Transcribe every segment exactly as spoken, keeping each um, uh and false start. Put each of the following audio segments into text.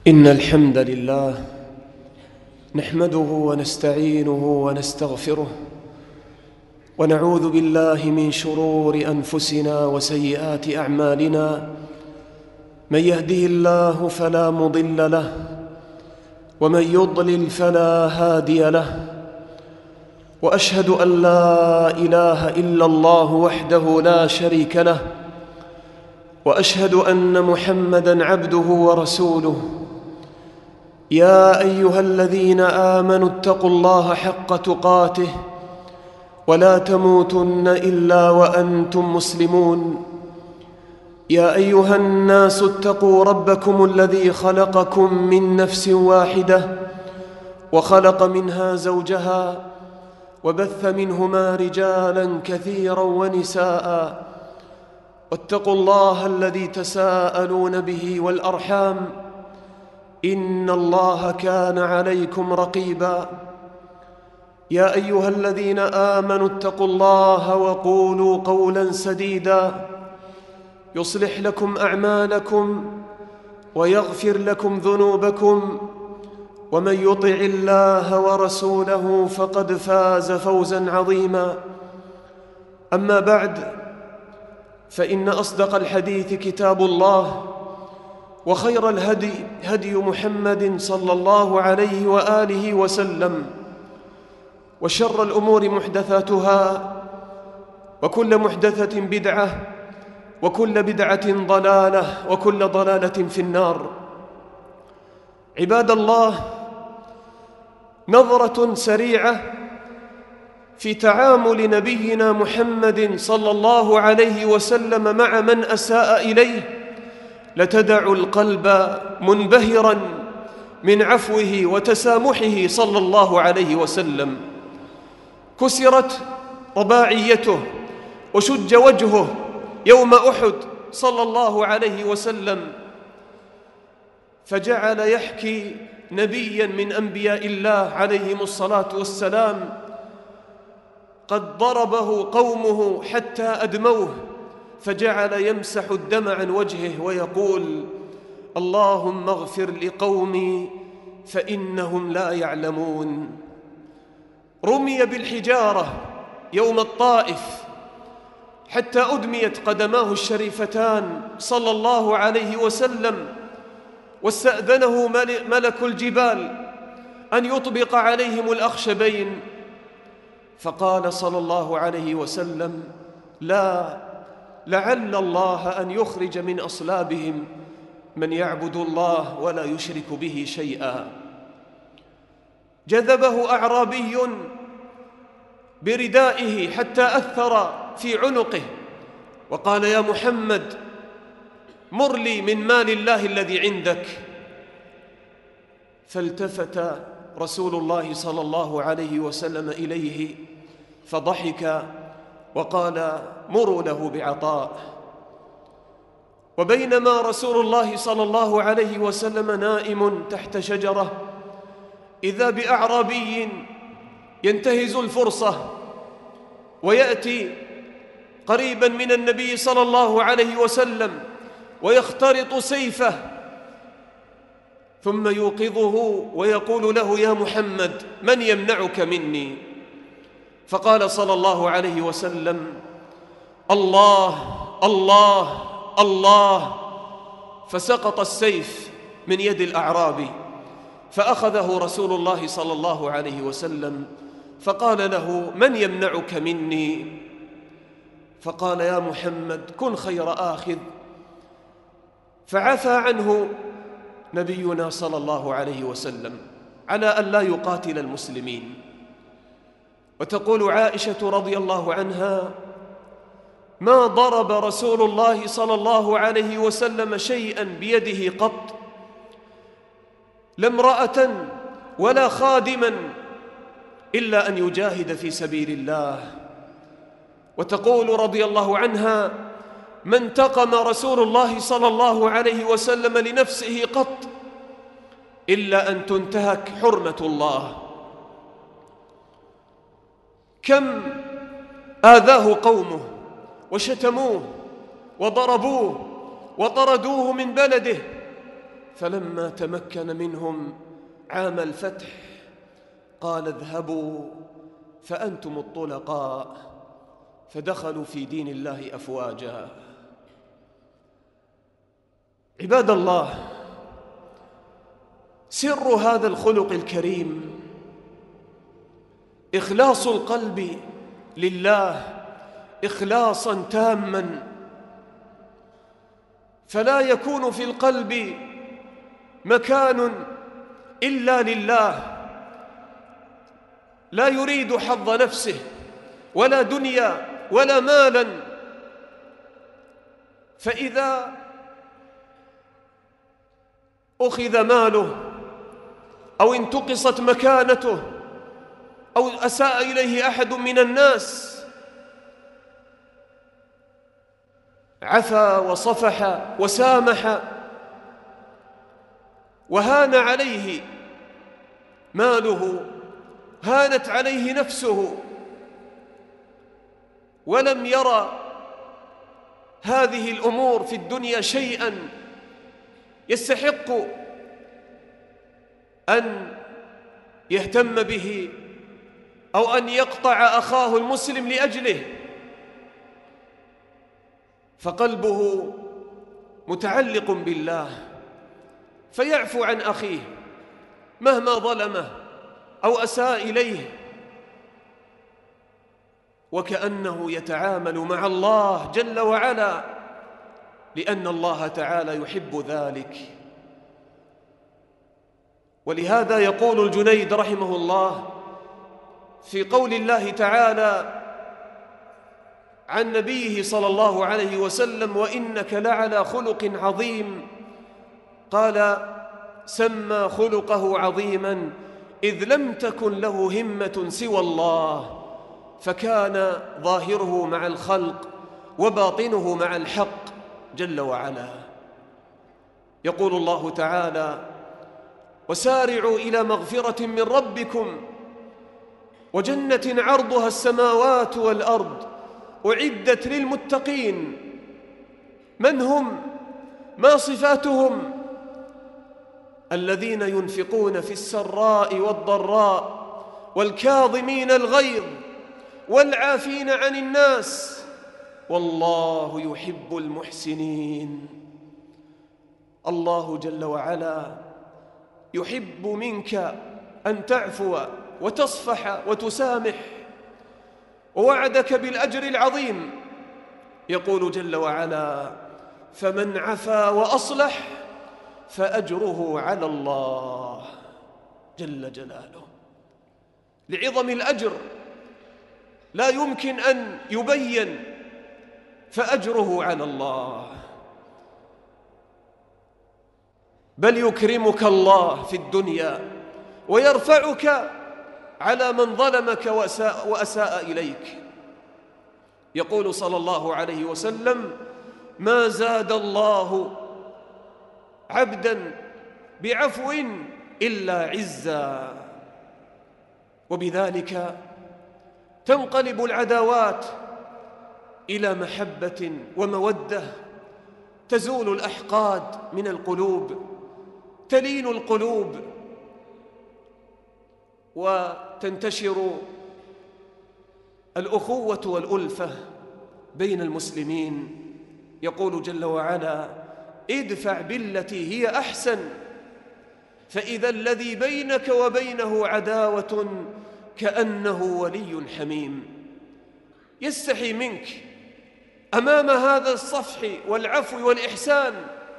إن الحمد لله نحمده ونستعينه ونستغفره ونعوذ بالله من شرور أنفسنا وسيئات أعمالنا. من يهده الله فلا مضل له ومن يضلل فلا هادي له، وأشهد أن لا إله إلا الله وحده لا شريك له، وأشهد أن محمدًا عبده ورسوله. يا أيها الذين آمنوا اتقوا الله حق تقاته ولا تموتن إلا وأنتم مسلمون. يا أيها الناس اتقوا ربكم الذي خلقكم من نفس واحدة وخلق منها زوجها وبث منهما رجالاً كثيراً ونساءً، واتقوا الله الذي تساءلون به والأرحام إن الله كان عليكم رقيباً. يا أيها الذين آمنوا اتقوا الله وقولوا قولاً سديداً يصلح لكم أعمالكم ويغفر لكم ذنوبكم، ومن يطع الله ورسوله فقد فاز فوزاً عظيماً. أما بعد، فإن أصدق الحديث كتاب الله، وخير الهدي هدي محمد صلى الله عليه وآله وسلم، وشر الأمور محدثاتها، وكل محدثة بدعة، وكل بدعة ضلالة، وكل ضلالة في النار. عباد الله، نظرة سريعة في تعامل نبينا محمد صلى الله عليه وسلم مع من أساء إليه لتدع القلب منبهراً من عفوه وتسامحه صلى الله عليه وسلم. كسرت رباعيته وشج وجهه يوم أحد صلى الله عليه وسلم، فجعل يحكي نبياً من أنبياء الله عليهم الصلاة والسلام قد ضربه قومه حتى أدموه، فجعل يمسح الدم عن وجهه ويقول: اللهم اغفر لقومي فإنهم لا يعلمون. رمي بالحجارة يوم الطائف حتى أدميت قدماه الشريفتان صلى الله عليه وسلم، واستأذنه ملك الجبال أن يطبق عليهم الأخشبين، فقال صلى الله عليه وسلم: لا، لعل الله أن يخرج من أصلابهم من يعبد الله ولا يشرك به شيئا. جذبه أعرابي بردائه حتى أثر في عنقه وقال: يا محمد، مر لي من مال الله الذي عندك. فالتفت رسول الله صلى الله عليه وسلم إليه فضحك وقال: مروا له بعطاء. وبينما رسول الله صلى الله عليه وسلم نائم تحت شجرة، إذا بأعرابي ينتهز الفرصة ويأتي قريباً من النبي صلى الله عليه وسلم ويخترط سيفه، ثم يوقظه ويقول له: يا محمد، من يمنعك مني؟ فقال صلى الله عليه وسلم: الله الله الله. فسقط السيف من يد الأعرابي، فأخذه رسول الله صلى الله عليه وسلم فقال له: من يمنعك مني؟ فقال: يا محمد، كن خير آخذ. فعفى عنه نبينا صلى الله عليه وسلم على أن لا يقاتل المسلمين. وتقول عائشة رضي الله عنها: ما ضرب رسول الله صلى الله عليه وسلم شيئاً بيده قط، لا امرأة ولا خادماً، إلا أن يجاهد في سبيل الله. وتقول رضي الله عنها: ما انتقم رسول الله صلى الله عليه وسلم لنفسه قط إلا أن تنتهك حرمة الله. كم آذاه قومه وشتموه وضربوه وطردوه من بلده، فلما تمكن منهم عام الفتح قال اذهبوا فأنتم الطلقاء، فدخلوا في دين الله أفواجا. عباد الله، سر هذا الخلق الكريم إخلاص القلب لله إخلاصا تاما، فلا يكون في القلب مكان إلا لله، لا يريد حظ نفسه ولا دنيا ولا مالا. فإذا أخذ ماله أو انتقصت مكانته أو أساء إليه أحد من الناس عفا وصفح وسامح، وهان عليه ماله، هانت عليه نفسه، ولم يرى هذه الأمور في الدنيا شيئا يستحق أن يهتم به أو أن يقطع أخاه المسلم لأجله، فقلبه متعلق بالله فيعفو عن أخيه مهما ظلمه أو أساء إليه، وكأنه يتعامل مع الله جل وعلا، لأن الله تعالى يحب ذلك. ولهذا يقول الجنيد رحمه الله في قول الله تعالى عن نبيه صلى الله عليه وسلم: وإنك لعلى خلق عظيم، قال: سمى خلقه عظيما إذ لم تكن له همة سوى الله، فكان ظاهره مع الخلق وباطنه مع الحق جل وعلا. يقول الله تعالى: وسارعوا إلى مغفرة من ربكم وجنة عرضها السماوات والأرض أعدت للمتقين. من هم؟ ما صفاتهم؟ الذين ينفقون في السراء والضراء والكاظمين الغيظ والعافين عن الناس والله يحب المحسنين. الله جل وعلا يحب منك أن تعفو وتصفح وتسامح، ووعدك بالأجر العظيم. يقول جل وعلا: فمن عفا وأصلح فأجره على الله جل جلاله. لعظم الأجر لا يمكن أن يبين، فأجره على الله، بل يكرمك الله في الدنيا ويرفعك على من ظلمك وأساء, وأساء إليك. يقول صلى الله عليه وسلم: ما زاد الله عبدا بعفو إلا عزا. وبذلك تنقلب العداوات إلى محبة ومودة، تزول الأحقاد من القلوب، تلين القلوب، وتنتشر الأخوة والألفة بين المسلمين. يقول جل وعلا: ادفع بالتي هي أحسن فإذا الذي بينك وبينه عداوة كأنه ولي حميم. يستحي منك أمام هذا الصفح والعفو والإحسان.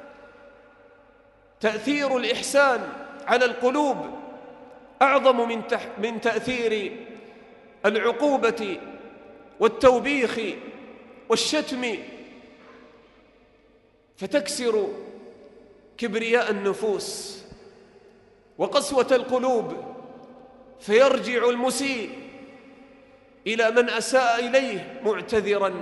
تأثير الإحسان على القلوب أعظم من, تح من تأثير العقوبة والتوبيخ والشتم، فتكسر كبرياء النفوس وقسوة القلوب، فيرجع المسيء إلى من أساء إليه معتذرا.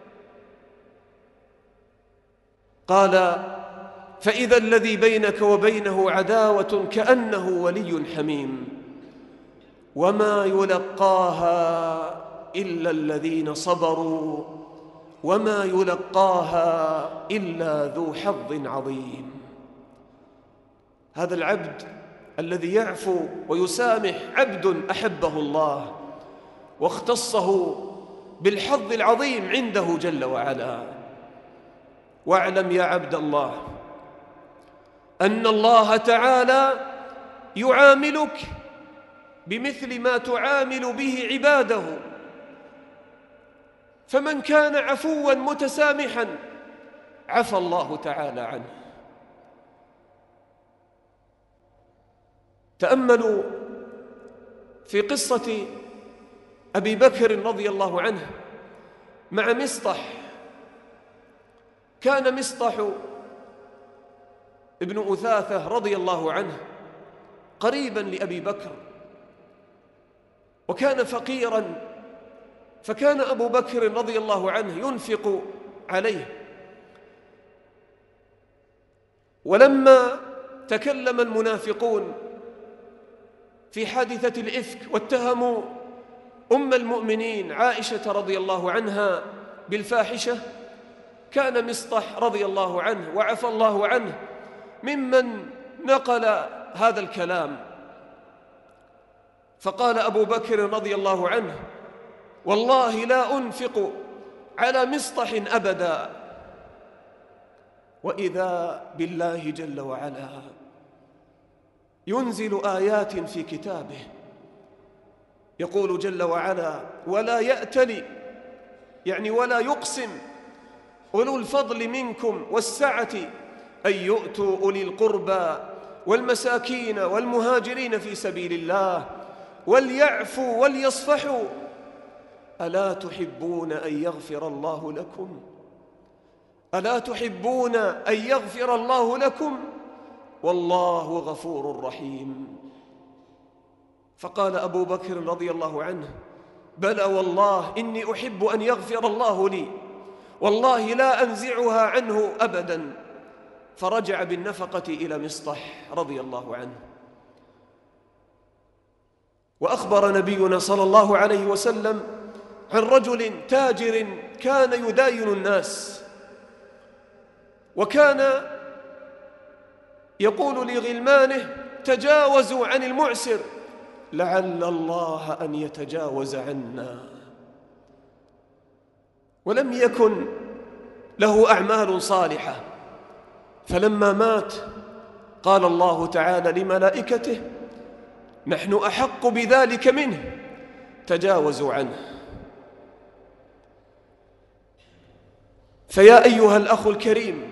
قال: فإذا الذي بينك وبينه عداوة كأنه ولي حميم وما يلقاها إلا الذين صبروا وما يلقاها إلا ذو حظ عظيم. هذا العبد الذي يعفو ويسامح عبد أحبه الله واختصه بالحظ العظيم عنده جل وعلا. واعلم يا عبد الله أن الله تعالى يعاملك بمثل ما تعامل به عباده، فمن كان عفوا متسامحا عفى الله تعالى عنه. تأملوا في قصة أبي بكر رضي الله عنه مع مصطح. كان مصطح ابن أثاثة رضي الله عنه قريبا لأبي بكر، وكان فقيرا، فكان أبو بكر رضي الله عنه ينفق عليه. ولما تكلم المنافقون في حادثة الإفك واتهموا أم المؤمنين عائشة رضي الله عنها بالفاحشة، كان مصطح رضي الله عنه وعفى الله عنه ممن نقل هذا الكلام. فقال أبو بكر رضي الله عنه: والله لا أنفق على مصطح أبدا. وإذا بالله جل وعلا ينزل آيات في كتابه يقول جل وعلا: ولا يأتل، يعني ولا يقسم، أولو الفضل منكم والسعة أن يؤتوا أولي القربى والمساكين والمهاجرين في سبيل الله وليعفوا وليصفحوا ألا تحبون أن يغفر الله لكم ألا تحبون أن يغفر الله لكم والله غفور رحيم. فقال أبو بكر رضي الله عنه: بلى والله إني أحب أن يغفر الله لي، والله لا أنزعها عنه أبدا. فرجع بالنفقة إلى مصطح رضي الله عنه. وأخبر نبينا صلى الله عليه وسلم عن رجل تاجر كان يداين الناس، وكان يقول لغلمانه: تجاوزوا عن المعسر لعل الله أن يتجاوز عنا. ولم يكن له أعمال صالحة، فلما مات قال الله تعالى لملائكته: نحن أحق بذلك منه، تجاوزوا عنه. فيا أيها الأخ الكريم،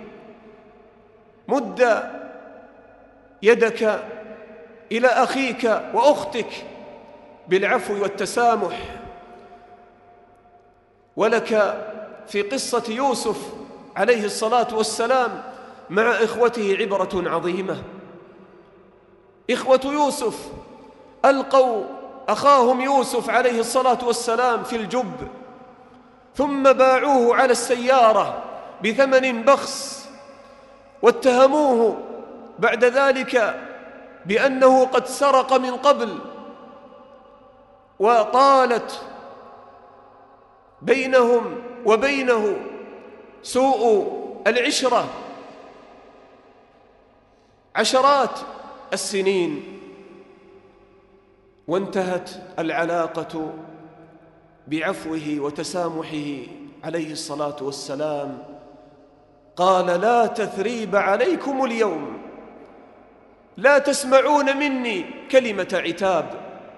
مد يدك إلى أخيك وأختك بالعفو والتسامح. ولك في قصة يوسف عليه الصلاة والسلام مع إخوته عبرة عظيمة. إخوة يوسف ألقوا أخاهم يوسف عليه الصلاة والسلام في الجب، ثم باعوه على السيارة بثمن بخس، واتهموه بعد ذلك بأنه قد سرق من قبل، وطالت بينهم وبينه سوء العشرة عشرات السنين، وانتهت العلاقة بعفوه وتسامحه عليه الصلاة والسلام. قال: لا تثريب عليكم اليوم، لا تسمعون مني كلمة عتاب.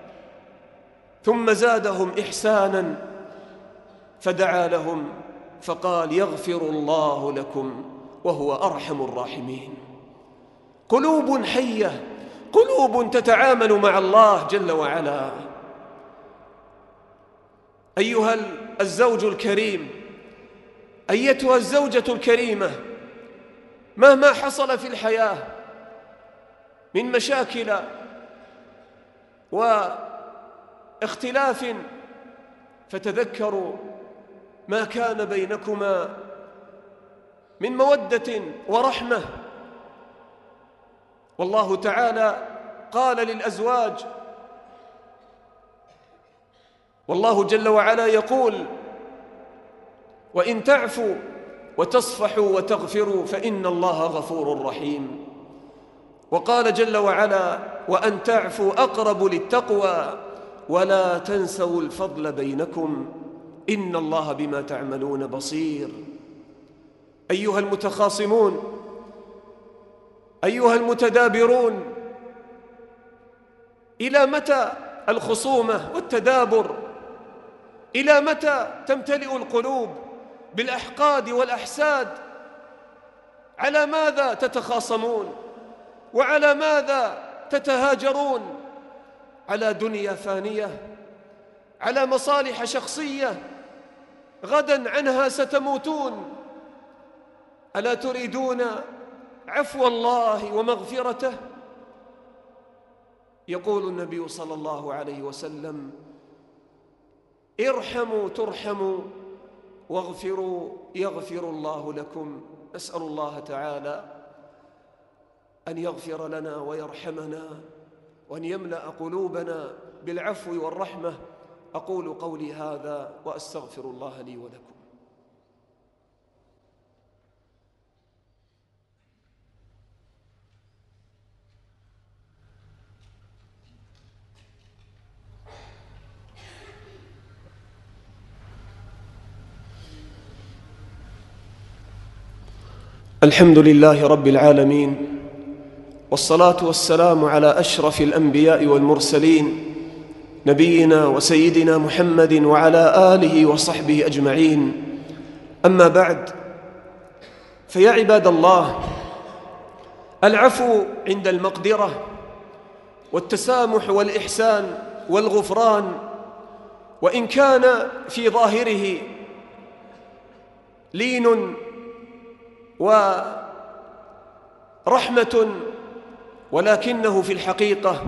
ثم زادهم إحسانا فدعا لهم فقال: يغفر الله لكم وهو أرحم الراحمين. قلوب حية، قلوب تتعامل مع الله جل وعلا. أيها الزوج الكريم، أيتها الزوجة الكريمة، مهما حصل في الحياة من مشاكل واختلاف، فتذكروا ما كان بينكما من مودة ورحمة. والله تعالى قال للأزواج، والله جل وعلا يقول: وإن تعفوا وتصفحوا وتغفروا فإن الله غفور رحيم. وقال جل وعلا: وأن تعفوا أقرب للتقوى ولا تنسوا الفضل بينكم إن الله بما تعملون بصير. أيها المتخاصمون، أيها المتدابرون، إلى متى الخصومة والتدابر؟ إلى متى تمتلئ القلوب بالأحقاد والأحساد؟ على ماذا تتخاصمون؟ وعلى ماذا تتهاجرون؟ على دنيا فانية، على مصالح شخصية غدا عنها ستموتون. ألا تريدون عفو الله ومغفرته؟ يقول النبي صلى الله عليه وسلم: ارحموا ترحموا واغفروا يغفر الله لكم. أسأل الله تعالى أن يغفر لنا ويرحمنا وأن يملأ قلوبنا بالعفو والرحمة. أقول قولي هذا وأستغفر الله لي ولكم. الحمد لله رب العالمين، والصلاة والسلام على أشرف الأنبياء والمرسلين، نبينا وسيدنا محمد وعلى آله وصحبه أجمعين. أما بعد، فيا عباد الله، العفو عند المقدرة والتسامح والإحسان والغفران، وإن كان في ظاهره لين ورحمة، ولكنه في الحقيقة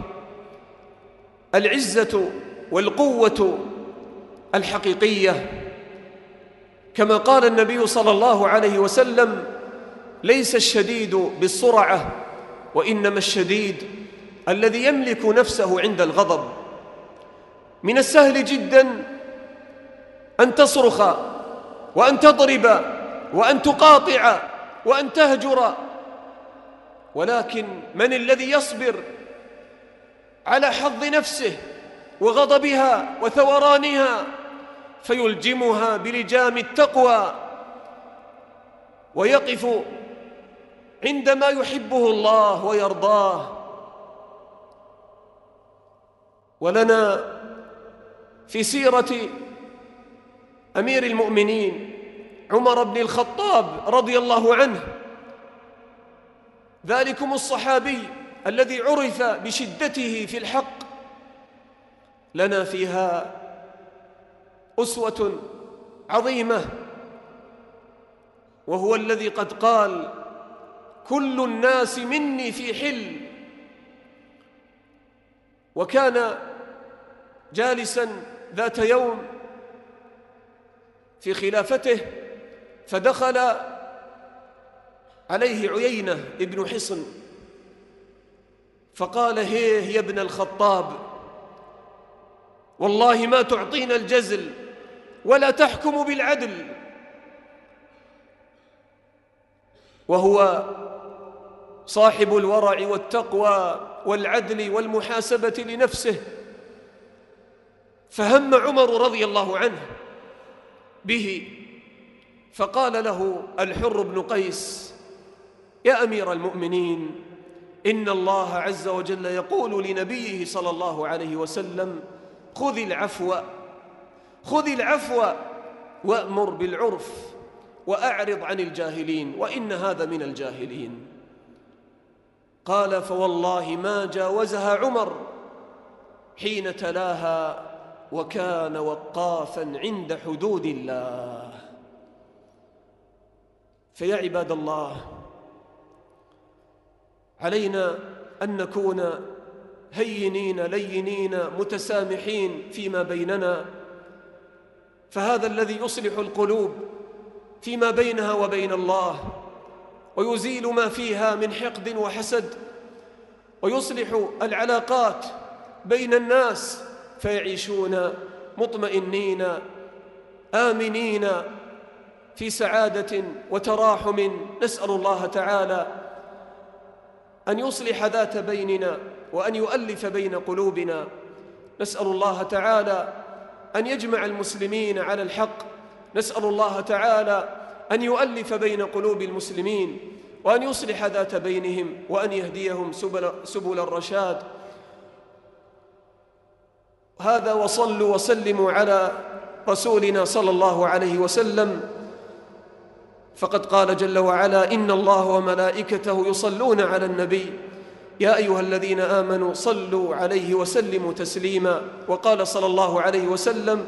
العزة والقوة الحقيقية. كما قال النبي صلى الله عليه وسلم: ليس الشديد بالسرعة، وإنما الشديد الذي يملك نفسه عند الغضب. من السهل جدا أن تصرخ وأن تضرب وأن تقاطع وأن تهجر، ولكن من الذي يصبر على حظ نفسه وغضبها وثورانها فيلجمها بلجام التقوى ويقف عندما يحبه الله ويرضاه؟ ولنا في سيرة أمير المؤمنين عمر بن الخطاب رضي الله عنه، ذلكم الصحابي الذي عرف بشدته في الحق، لنا فيها أسوة عظيمة، وهو الذي قد قال: كل الناس مني في حل. وكان جالسا ذات يوم في خلافته، فدخل عليه عيينة ابن حصن فقال: هيه يا ابن الخطاب، والله ما تعطينا الجزل ولا تحكم بالعدل. وهو صاحب الورع والتقوى والعدل والمحاسبة لنفسه. فهم عمر رضي الله عنه به، فقال له الحر بن قيس: يا أمير المؤمنين، إن الله عز وجل يقول لنبيه صلى الله عليه وسلم: خذ العفو خذ العفو وأمر بالعرف وأعرض عن الجاهلين، وإن هذا من الجاهلين. قال: فوالله ما جاوزها عمر حين تلاها وكان وقافا عند حدود الله. فيا عباد الله، علينا أن نكون هينين لينين متسامحين فيما بيننا، فهذا الذي يصلح القلوب فيما بينها وبين الله، ويزيل ما فيها من حقد وحسد، ويصلح العلاقات بين الناس فيعيشون مطمئنين آمنين في سعادة وتراحم. نسأل الله تعالى أن يصلح ذات بيننا وأن يؤلف بين قلوبنا. نسأل الله تعالى أن يجمع المسلمين على الحق، نسأل الله تعالى أن يؤلف بين قلوب المسلمين وأن يصلح ذات بينهم وأن يهديهم سبل, سبل الرشاد. هذا وصلوا وسلموا على رسولنا صلى الله عليه وسلم، فقد قال جل وعلا: إن الله وملائكته يصلون على النبي يا أيها الذين آمنوا صلوا عليه وسلموا تسليما. وقال صلى الله عليه وسلم: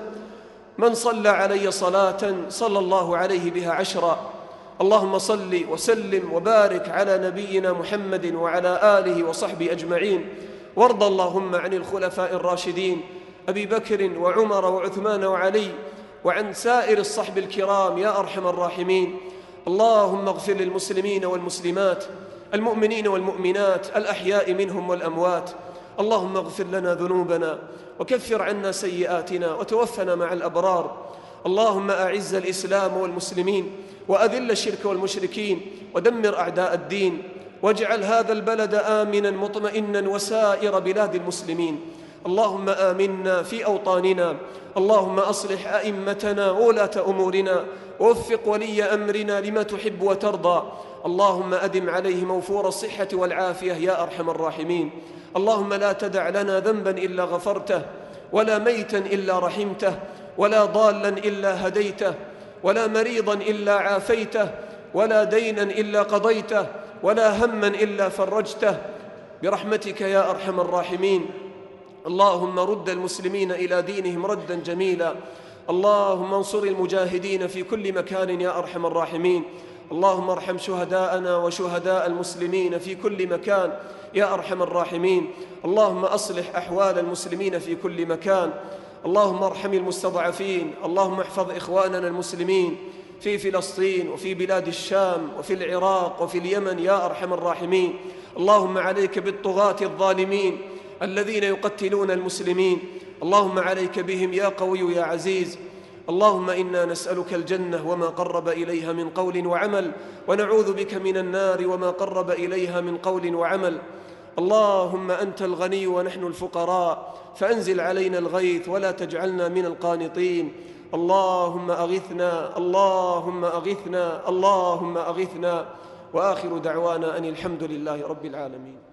من صلى علي صلاة صلى الله عليه بها عشرا. اللهم صل وسلم وبارك على نبينا محمد وعلى آله وصحبه أجمعين، وارض اللهم عن الخلفاء الراشدين أبي بكر وعمر وعثمان وعلي، وعن سائر الصحب الكرام يا أرحم الراحمين. اللهم اغفر للمسلمين والمسلمات، المؤمنين والمؤمنات، الأحياء منهم والأموات. اللهم اغفر لنا ذنوبنا وكفر عنا سيئاتنا وتوفنا مع الأبرار. اللهم أعز الإسلام والمسلمين وأذل الشرك والمشركين ودمر أعداء الدين، واجعل هذا البلد آمنا مطمئنا وسائر بلاد المسلمين. اللهم آمنا في أوطاننا، اللهم أصلح أئمتنا وولاة أمورنا، ووفق ولي أمرنا لما تحب وترضى. اللهم أدم عليه موفور الصحة والعافية يا أرحم الراحمين. اللهم لا تدع لنا ذنبا إلا غفرته، ولا ميتا إلا رحمته، ولا ضالا إلا هديته، ولا مريضا إلا عافيته، ولا دينا إلا قضيته، ولا هما إلا فرجته، برحمتك يا أرحم الراحمين. اللهم رد المسلمين إلى دينهم ردا جميلا. اللهم انصر المجاهدين في كل مكان يا أرحم الراحمين. اللهم ارحم شهداءنا وشهداء المسلمين في كل مكان يا أرحم الراحمين. اللهم أصلح أحوال المسلمين في كل مكان. اللهم ارحم المستضعفين. اللهم احفظ إخواننا المسلمين في فلسطين وفي بلاد الشام وفي العراق وفي اليمن يا أرحم الراحمين. اللهم عليك بالطغاة الظالمين الذين يقتلون المسلمين، اللهم عليك بهم يا قوي يا عزيز. اللهم إنا نسألك الجنة وما قرب إليها من قول وعمل، ونعوذ بك من النار وما قرب إليها من قول وعمل. اللهم أنت الغني ونحن الفقراء، فأنزل علينا الغيث ولا تجعلنا من القانطين. اللهم أغثنا، اللهم أغثنا، اللهم أغثنا. وآخر دعوانا أن الحمد لله رب العالمين.